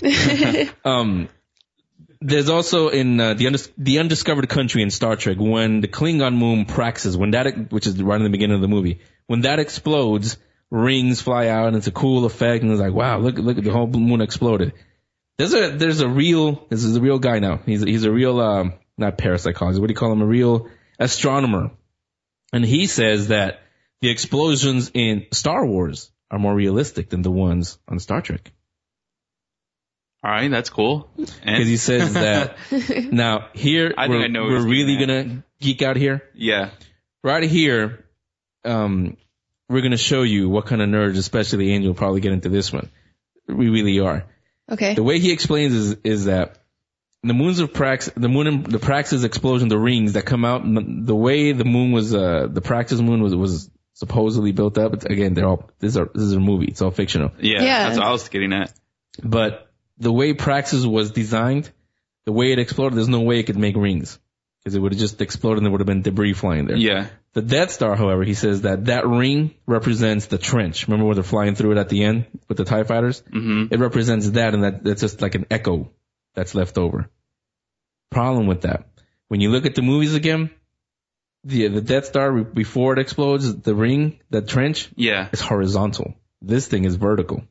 um, there's also in uh, the undis- the undiscovered country in Star Trek, when the Klingon moon Praxis, when that, which is right in the beginning of the movie, when that explodes, rings fly out and it's a cool effect, and it's like, wow, look, look at the whole moon exploded. There's a, there's a real, this is a real guy now. He's, he's a real, um, not parapsychologist, what do you call him? A real astronomer. And he says that the explosions in Star Wars are more realistic than the ones on Star Trek. All right. That's cool. Because And he says that, now here, I think we're, I know what we're he's really getting gonna geek out here. yeah. Right here, um, we're going to show you what kind of nerds, especially Angel, probably get into this one. We really are. Okay. The way he explains is, is that the moons of Prax, the moon, the Praxis explosion, the rings that come out, the way the moon was, uh, the Praxis moon was, was supposedly built up. It's, again, they're all, this is a, this is a movie. It's all fictional. Yeah, Yeah. that's what I was getting at. But the way Praxis was designed, the way it exploded, there's no way it could make rings. Because it would have just exploded and there would have been debris flying there. Yeah. The Death Star, however, he says that that ring represents the trench. Remember where they're flying through it at the end with the TIE fighters? Mm-hmm. It represents that, and that that's just like an echo that's left over. Problem with that. When you look at the movies again, the the Death Star, before it explodes, the ring, the trench, Yeah. is horizontal. This thing is vertical.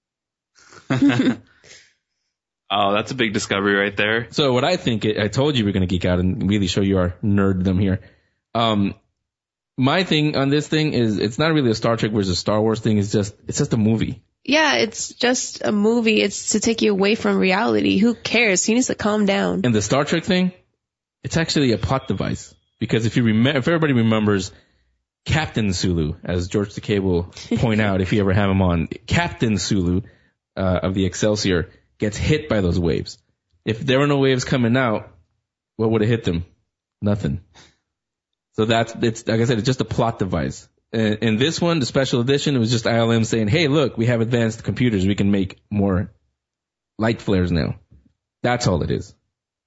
Oh, that's a big discovery right there. So what I think, I told you we're going to geek out and really show you our nerddom here. Um, my thing on this thing is it's not really a Star Trek versus Star Wars thing. It's just, it's just a movie. Yeah, it's just a movie. It's to take you away from reality. Who cares? He needs to calm down. And the Star Trek thing, it's actually a plot device. Because if you remember, if everybody remembers Captain Sulu, as George Takei will point out if you ever have him on, Captain Sulu, uh, of the Excelsior, gets hit by those waves. If there were no waves coming out, what would have hit them? Nothing. So that's, it's, like I said, it's just a plot device. In, in this one, the special edition, it was just I L M saying, hey, look, we have advanced computers. We can make more light flares now. That's all it is.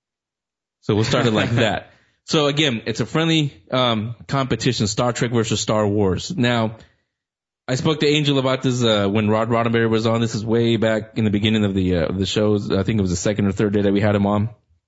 So we'll start it like that. So again, it's a friendly um, competition, Star Trek versus Star Wars. Now, I spoke to Angel about this uh, when Rod Roddenberry was on. This is way back in the beginning of the uh, of the shows. I think it was the second or third day that we had him on.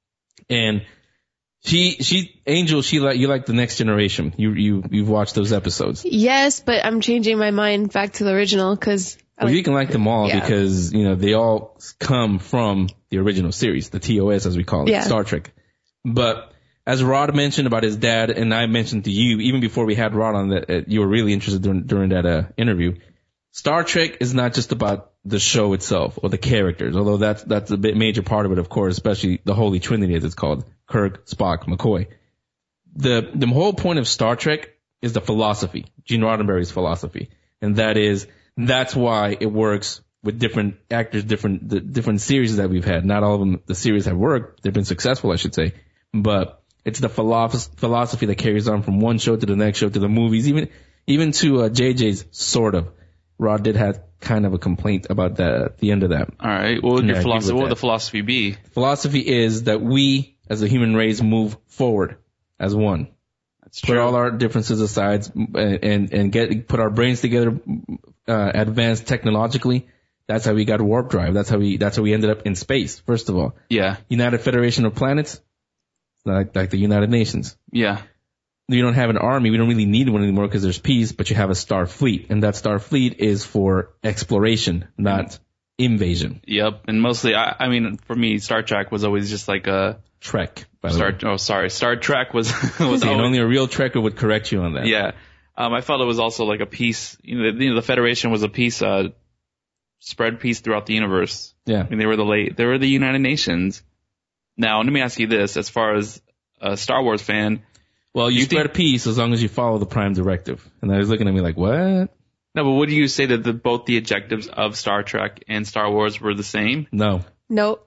And she, she, Angel, she like you like the Next Generation. You, you, you've watched those episodes. Yes, but I'm changing my mind back to the original because. Well, you can like them all Yeah. because you know they all come from the original series, the T O S as we call it, Yeah. Star Trek. But as Rod mentioned about his dad, and I mentioned to you even before we had Rod on that, uh, you were really interested during, during that uh, interview. Star Trek is not just about the show itself or the characters, although that's that's a bit major part of it, of course, especially the Holy Trinity as it's called: Kirk, Spock, McCoy. The the whole point of Star Trek is the philosophy, Gene Roddenberry's philosophy, and that is that's why it works with different actors, different the different series that we've had. Not all of them, the series have worked; they've been successful, I should say, but it's the philosoph- philosophy that carries on from one show to the next show to the movies, even even to uh, J J's sort of. Rod did have kind of a complaint about that at the end of that. All right. What would Yeah, your I agree philosophy? with What would that. the philosophy be? Philosophy is that we, as a human race, move forward as one. That's Put true. all our differences aside and and, and get put our brains together, uh, advance technologically. That's how we got warp drive. That's how we that's how we ended up in space. First of all, yeah. United Federation of Planets, like like the United Nations. Yeah. You don't have an army. We don't really need one anymore because there's peace, but you have a star fleet, and that star fleet is for exploration, not invasion. Yep. And mostly, I, I mean, for me, Star Trek was always just like a Trek, by the Star. way. Oh, sorry. Star Trek was was And always, only a real Trekker would correct you on that. yeah. Um, I felt it was also like a piece. You know, the, you know, the Federation was a piece, uh, spread peace throughout the universe. Yeah. I mean, they were the late, they were the United Nations. Now, let me ask you this: as far as a Star Wars fan. Well, you, You spread think- peace as long as you follow the Prime Directive. And I was looking at me like, what? No, but would you say that the, both the objectives of Star Trek and Star Wars were the same? No. Nope.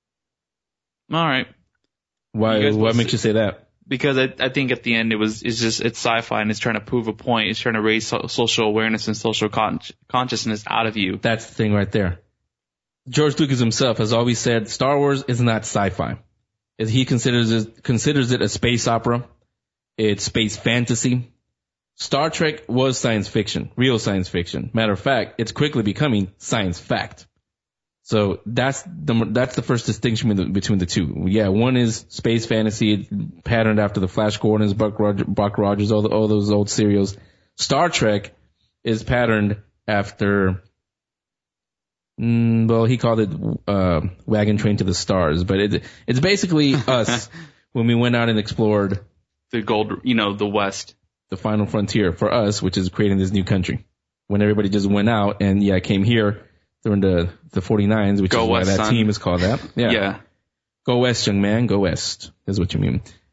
All right. Why? You guys What both makes you say that? Because I, I think at the end it was it's just it's sci-fi and it's trying to prove a point. It's trying to raise so, social awareness and social con- consciousness out of you. That's the thing right there. George Lucas himself has always said Star Wars is not sci-fi. He considers it, considers it a space opera. It's space fantasy. Star Trek was science fiction, real science fiction. Matter of fact, it's quickly becoming science fact. So that's the that's the first distinction between the two. Yeah, one is space fantasy, patterned after the Flash Gordons, Buck, Roger, Buck Rogers, all, the, all those old serials. Star Trek is patterned after, mm, well, he called it uh, Wagon Train to the Stars, but it, it's basically us when we went out and explored The gold, you know, the West. the final frontier for us, which is creating this new country. When everybody just went out and yeah, came here during the the forty-nines, which Go is why West, that son. team is called that. Yeah. Yeah. Go West, young man. Go West is what you mean.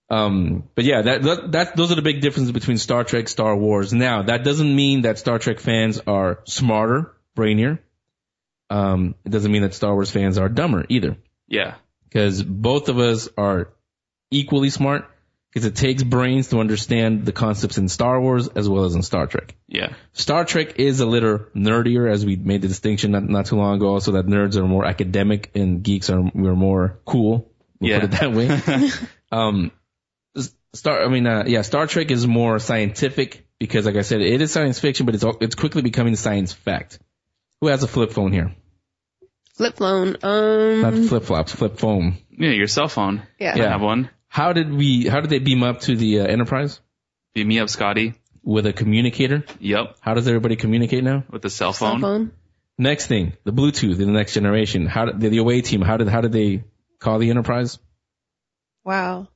Um, but yeah, that, that, that, those are the big differences between Star Trek, Star Wars. Now, that doesn't mean that Star Trek fans are smarter, brainier. Um, it doesn't mean that Star Wars fans are dumber either. Yeah. Because both of us are equally smart, because it takes brains to understand the concepts in Star Wars as well as in Star Trek. Yeah. Star Trek is a little nerdier, as we made the distinction not, not too long ago, also that nerds are more academic and geeks are, we're more cool. We'll Yeah. put it that way. um, Star, I mean, uh, yeah, Star Trek is more scientific because, like I said, it is science fiction, but it's all, it's quickly becoming science fact. Who has a flip phone here? Flip phone. Um. Not flip flops, flip phone. Yeah, your cell phone. Yeah. I have one. How did we? How did they beam up to the uh, Enterprise? Beam me up, Scotty. With a communicator. Yep. How does everybody communicate now? With the cell Cell phone. phone. Next thing, the Bluetooth in the next generation. How did the, the away team? How did how did they call the Enterprise? Wow.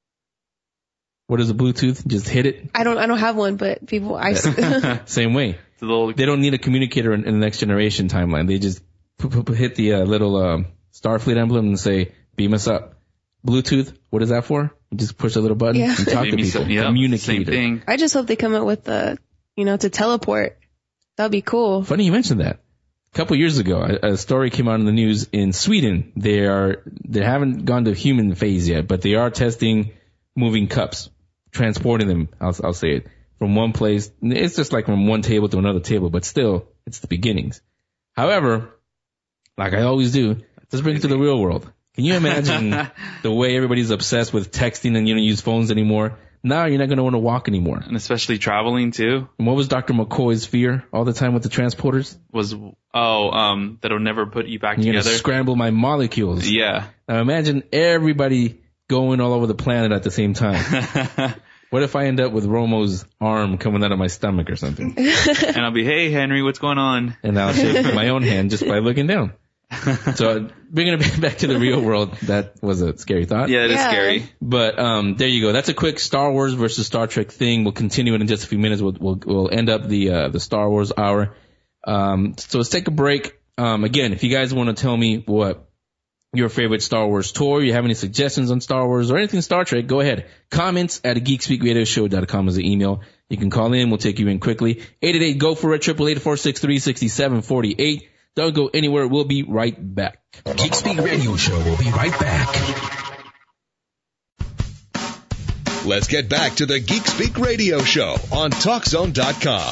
What is the Bluetooth? Just hit it. I don't. I don't have one, but people. I. Same way. The little, They don't need a communicator in, in the next generation timeline. They just p- p- p- hit the uh, little uh, Starfleet emblem and say, "Beam us up." Bluetooth. What is that for? You just push a little button Yeah. and talk beam to me people. some- yep, Communicator. Same thing. I just hope they come up with the, you know, to teleport. That'd be cool. Funny you mentioned that. A couple years ago, a, a story came out in the news in Sweden. They are they haven't gone to human phase yet, but they are testing moving cups, transporting them. I'll, I'll say it from one place. It's just like from one table to another table, but still, it's the beginnings. However, like I always do, let's bring it to the real world. Can you imagine the way everybody's obsessed with texting and you don't use phones anymore? Now you're not going to want to walk anymore. And especially traveling too. And what was Doctor McCoy's fear all the time with the transporters? Was, oh, um, that'll never put you back You're going to together. scramble my molecules. Yeah. Now imagine everybody going all over the planet at the same time. What if I end up with Romo's arm coming out of my stomach or something? And I'll be, hey, Henry, what's going on? And I'll shake my own hand just by looking down. So bringing it back to the real world, that was a scary thought. Yeah, it is Yeah. scary. But um, there you go. That's a quick Star Wars versus Star Trek thing. We'll continue it in just a few minutes. We'll we'll, we'll end up the uh, the Star Wars hour. Um, so let's take a break. Um, again, if you guys want to tell me what your favorite Star Wars tour, you have any suggestions on Star Wars or anything Star Trek, go ahead. Comments at geek speak radio show dot com is the email. You can call in. We'll take you in quickly. eight eight eight, go for it, eight eight eight, four six three, six seven four eight. Don't go anywhere. We'll be right back. Geek Speak Radio Show will be right back. Let's get back to the Geek Speak Radio Show on talk zone dot com.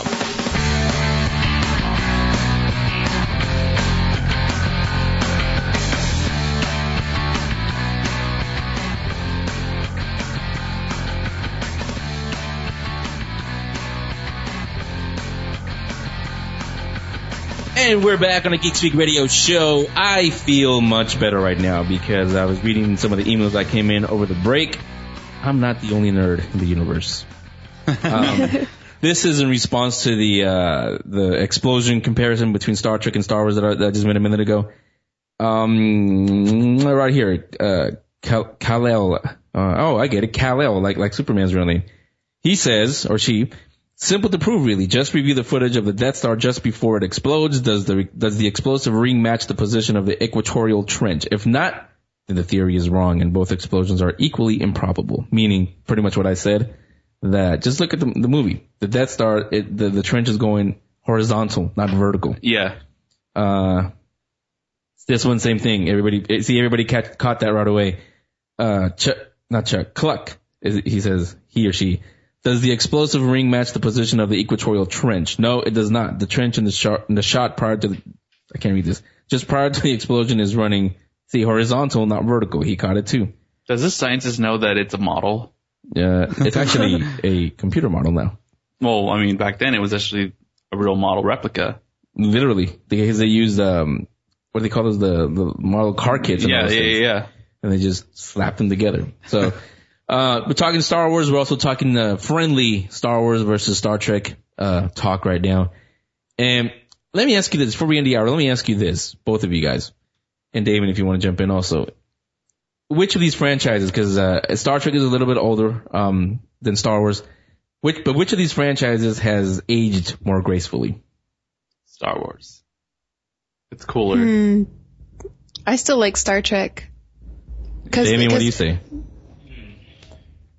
And we're back on the Geek Speak Radio Show. I feel much better right now because I was reading some of the emails that came in over the break. I'm not the only nerd in the universe. Um, this is in response to the uh, the explosion comparison between Star Trek and Star Wars that I, that I just made a minute ago. Um, right here, uh, Kal- Kal-El. Uh, oh, I get it. Kal-El, like like Superman's real name. He says, or she. Simple to prove, really. Just review the footage of the Death Star just before it explodes. Does the does the explosive ring match the position of the equatorial trench? If not, then the theory is wrong, and both explosions are equally improbable. Meaning, pretty much what I said. That just look at the, the movie. The Death Star, it, the the trench is going horizontal, not vertical. Yeah. Uh, this one, same thing. Everybody, see, everybody catch, caught that right away. Uh, Chuck, not Chuck, Cluck. Is, he says he or she. Does the explosive ring match the position of the equatorial trench? No, it does not. The trench in the shot, in the shot prior to the, I can't read this, just prior to the explosion is running, see, horizontal, not vertical. He caught it too. Does this scientist know that it's a model? Uh, it's actually a computer model now. Well, I mean, back then it was actually a real model replica. Literally. Because they used, um, what do they call those, the, the model car kits. and all Yeah, those yeah, things. yeah. And they just slapped them together. So, Uh, we're talking Star Wars. We're also talking uh, friendly Star Wars versus Star Trek uh, talk right now. And let me ask you this before we end the hour. Let me ask you this, both of you guys, and Damon, if you want to jump in also. Which of these franchises? Because uh, Star Trek is a little bit older um, than Star Wars. Which, but which of these franchises has aged more gracefully? Star Wars. It's cooler. Hmm. I still like Star Trek. Cause, Damien, what because- do you say?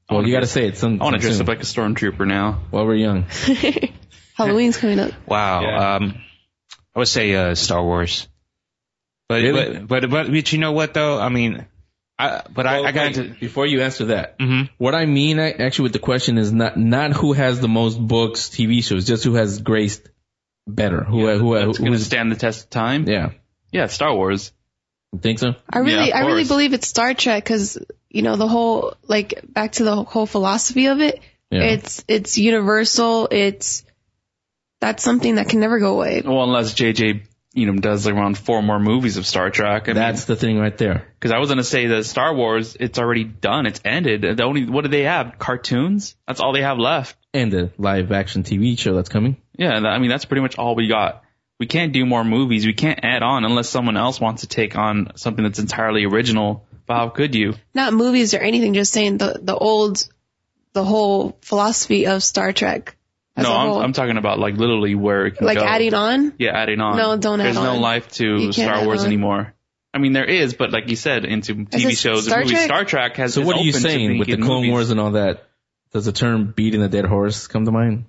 Well, you got to say it. Some, I want to dress soon. up like a stormtrooper now. While we're young. Halloween's coming up. Wow. Yeah. Um, I would say uh, Star Wars. But, Really? but but but but you know what though? I mean, I but I, Well, I got wait, into. before you answer that, Mhm. what I mean I, actually with the question is not not who has the most books, T V shows, just who has graced better. Who who, who That's going to who's stand the test of time. yeah. Yeah, Star Wars. You think so? I really, Yeah, of I really course. believe it's Star Trek because, you know, the whole, like, back to the whole philosophy of it. Yeah. It's, it's universal. It's, that's something that can never go away. Well, unless J J, you know, does like around four more movies of Star Trek. I That's the thing right there. because I was going to say that Star Wars, it's already done. It's ended. The only, what do they have? Cartoons? That's all they have left. And the live action T V show that's coming. Yeah, that, I mean, that's pretty much all we got. We can't do more movies. We can't add on unless someone else wants to take on something that's entirely original. But how could you? Not movies or anything, just saying the, the old, the whole philosophy of Star Trek. As No, a I'm, whole. I'm talking about like literally where it can like go. adding on. Yeah, adding on. No, don't add There's no on. life to You can't Star add Wars on. anymore. I mean, there is, but like you said, into T V it shows Star and movies, Trek? Star Trek has. So is what are you open to saying with the making Clone movies. Wars and all that? Does the term beating a dead horse come to mind?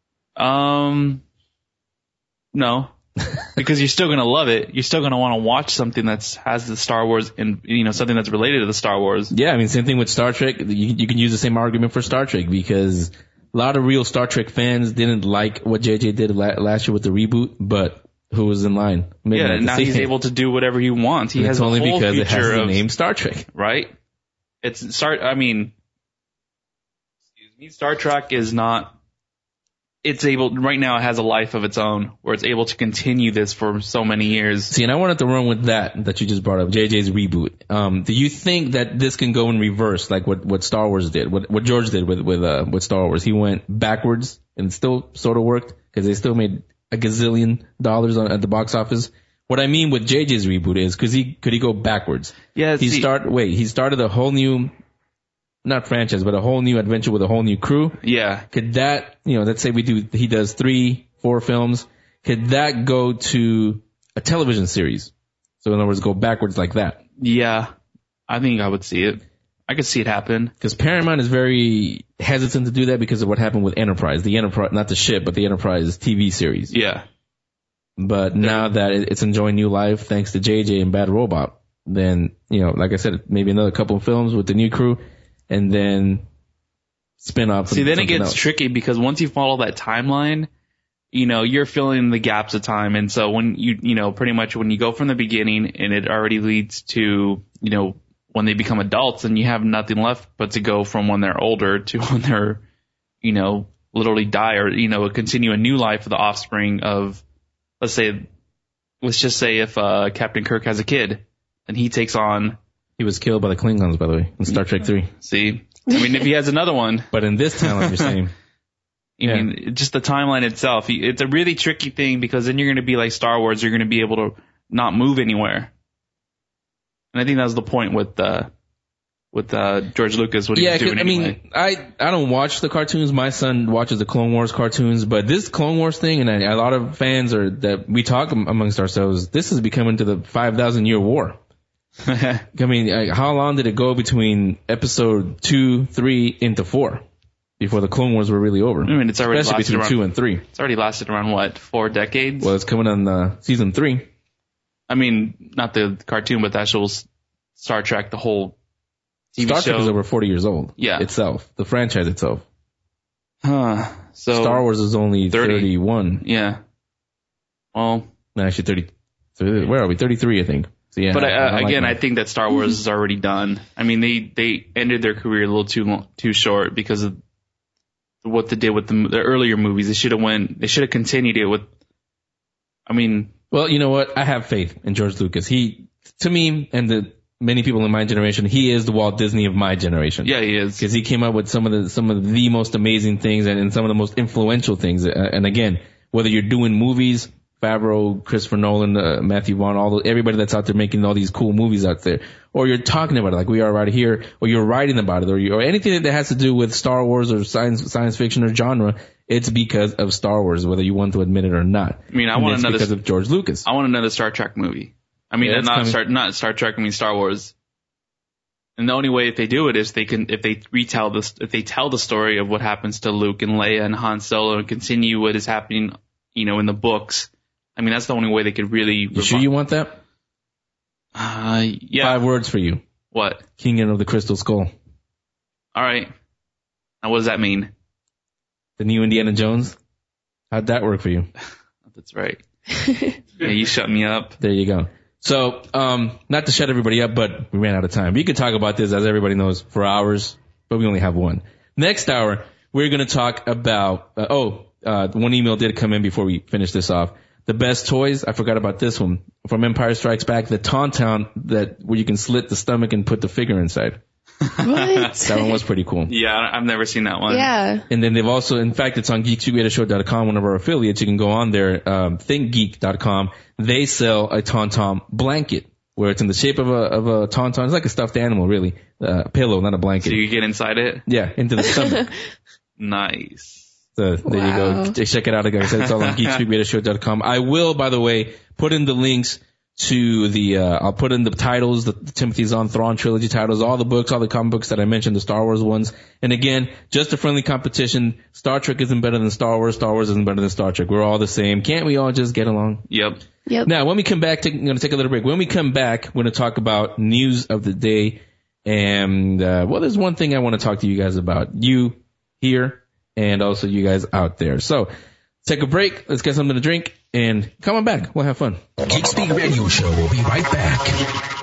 Um, no, because you're still gonna love it. You're still gonna want to watch something that's has the Star Wars and you know something that's related to the Star Wars. Yeah, I mean, same thing with Star Trek. You, you can use the same argument for Star Trek because a lot of real Star Trek fans didn't like what J J did la- last year with the reboot, but who was in line? making Yeah, that and now he's decision? able to do whatever he wants. He And has it's only a whole because it has future the of name Star Trek. right. It's start. I mean, excuse me. Star Trek is not. It's able right now. It has a life of its own, where it's able to continue this for so many years. See, and I wanted to run with that that you just brought up, J J's reboot. Um, do you think that this can go in reverse, like what, what Star Wars did, what what George did with with uh, with Star Wars? He went backwards and it still sort of worked because they still made a gazillion dollars on, at the box office. What I mean with J J's reboot is, because he could he go backwards? Yeah, He see- start wait, he started a whole new, not franchise, but a whole new adventure with a whole new crew. Yeah, Could that, you know, let's say we do, he does three, four films. Could that go to a television series? So in other words, go backwards like that. yeah. I think I would see it. I could see it happen. Because Paramount is very hesitant to do that because of what happened with Enterprise, the Enterprise, not the ship, but the Enterprise T V series. Yeah. But now that it- it's enjoying new life thanks to J J and Bad Robot, then, you know, like I said, maybe another couple of films with the new crew and then spin off. See, then it gets tricky because once you follow that timeline, you know, you're filling the gaps of time. And so when you, you know, pretty much when you go from the beginning and it already leads to, you know, when they become adults and you have nothing left but to go from when they're older to when they're, you know, literally die or, you know, continue a new life for the offspring of, let's say, let's just say if uh, Captain Kirk has a kid and he takes on, He was killed by the Klingons, by the way, in Star Trek three. see, I mean, if he has another one, But in this timeline, you're saying. I Yeah. mean, just the timeline itself, it's a really tricky thing because then you're going to be like Star Wars, you're going to be able to not move anywhere. And I think that was the point with uh, with uh, George Lucas, what he Yeah, was 'cause, doing I anyway. mean, I I don't watch the cartoons. My son watches the Clone Wars cartoons, but this Clone Wars thing, and a lot of fans are that we talk am- amongst ourselves. This is becoming to the five thousand year war. I mean, like, how long did it go between episode two, three into four before the Clone Wars were really over? I mean, it's already especially lasted between around, two and three. it's already lasted around what, four decades? Well, it's coming on uh, season three. I mean, not the cartoon, but the actual s- Star Trek, the whole T V Star show. Trek is over forty years old. Yeah. itself, the franchise itself. Huh. So Star Wars is only thirty. thirty-one. Yeah. Well, No, actually thirty. Where are we? thirty-three, I think. So, yeah, but uh, I like again, that. I think that Star Wars is already done. I mean, they they ended their career a little too long, too short because of what they did with the, the earlier movies. They should have went. They should have continued it with. I mean, Well, you know what? I have faith in George Lucas. He, to me, and the many people in my generation, he is the Walt Disney of my generation. yeah, he is. Because he came up with some of the some of the most amazing things and, and some of the most influential things. Uh, and again, whether you're doing movies, Favreau, Christopher Nolan, uh, Matthew Vaughn, all the, everybody that's out there making all these cool movies out there, or you're talking about it like we are right here, or you're writing about it, or you, or anything that has to do with Star Wars or science science fiction or genre, it's because of Star Wars, whether you want to admit it or not. I mean, I And want it's another- because of George Lucas. I want another Star Trek movie. I mean, Yeah, it's not coming. Star not Star Trek. I mean Star Wars. And the only way if they do it is they can if they retell this if they tell the story of what happens to Luke and Leia and Han Solo and continue what is happening, you know, in the books. I mean, that's the only way they could really. You sure you want that? Uh, yeah. Five words for you. What? Kingdom of the Crystal Skull. All right. Now, what does that mean? The new Indiana Jones. How'd that work for you? That's right. Yeah, you shut me up. There you go. So, um, not to shut everybody up, but we ran out of time. We could talk about this, as everybody knows, for hours, but we only have one. Next hour, we're going to talk about, uh, oh, uh, one email did come in before we finish this off. The best toys, I forgot about this one, from Empire Strikes Back, the Tauntaun, that, where you can slit the stomach and put the figure inside. What? That one was pretty cool. Yeah, I've never seen that one. Yeah. And then they've also, in fact, it's on geek speak radio show dot com, one of our affiliates. You can go on there, um, think geek dot com. They sell a Tauntaun blanket where it's in the shape of a of a Tauntaun. It's like a stuffed animal, really. Uh, a pillow, not a blanket. So you get inside it? Yeah, into the stomach. Nice. So there Wow. you go. Check it out, guys. It's all on geek speak radio show dot com. I will, by the way, put in the links to the, uh, I'll put in the titles, the, the Timothy Zahn Thrawn trilogy titles, all the books, all the comic books that I mentioned, the Star Wars ones. And again, just a friendly competition. Star Trek isn't better than Star Wars. Star Wars isn't better than Star Trek. We're all the same. Can't we all just get along? Yep. Yep. Now, when we come back, take, I'm going to take a little break. When we come back, we're going to talk about news of the day. And, uh, well, there's one thing I want to talk to you guys about. You here and also you guys out there. So, take a break. Let's get something to drink and come on back. We'll have fun. Geek Speak Radio Show will be right back.